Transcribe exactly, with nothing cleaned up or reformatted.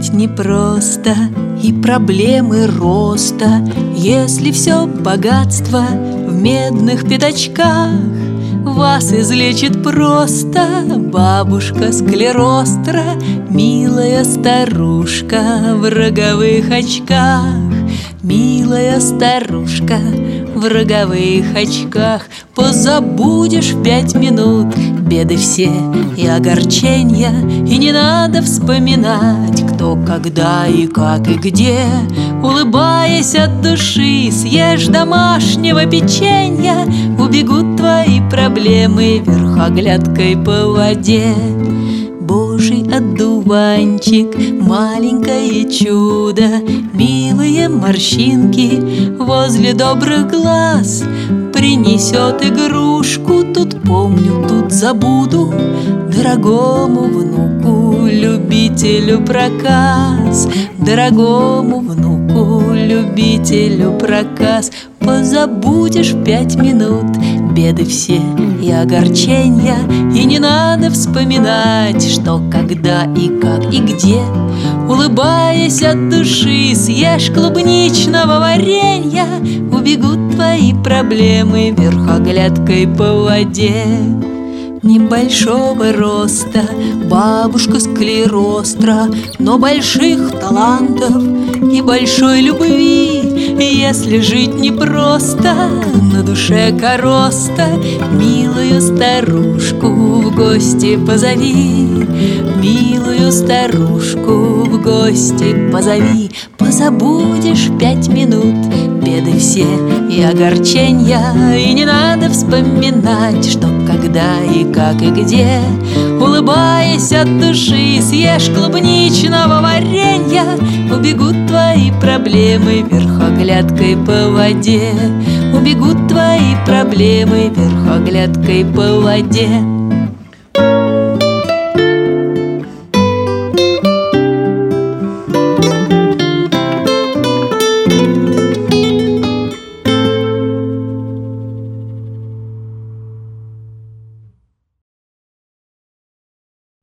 жить непросто, и проблемы роста. Если все богатство в медных пятачках, вас излечит просто бабушка-склеростра, милая старушка в роговых очках. Милая старушка в роговых очках. Позабудешь в пять минут беды все и огорчения, и не надо вспоминать, кто, когда и как и где. Улыбаясь от души, съешь домашнего печенья, убегут твои проблемы верхоглядкой по воде. Божий одуванчик, маленькое чудо, милые морщинки возле добрых глаз, принесет игрушку, тут помню, тут забуду, дорогому внуку, любителю проказ. Дорогому внуку, любителю проказ. Позабудешь в пять минут беды все и огорчения, и не надо вспоминать, что, когда и как и где. Улыбаясь от души, съешь клубничного варенья, убегут твои проблемы верхоглядкой по воде. Небольшого роста бабушка-склеростра, но больших талантов и большой любви. Если жить непросто, на душе короста, милую старушку в гости позови. Милую старушку в гости позови. Позабудешь в пять минут беды все и огорчения, и не надо вспоминать, что, когда и как и где. Улыбаясь от души, съешь клубничного варенья, убегут твои проблемы верхоглядкой по воде. Убегут твои проблемы верхоглядкой по воде.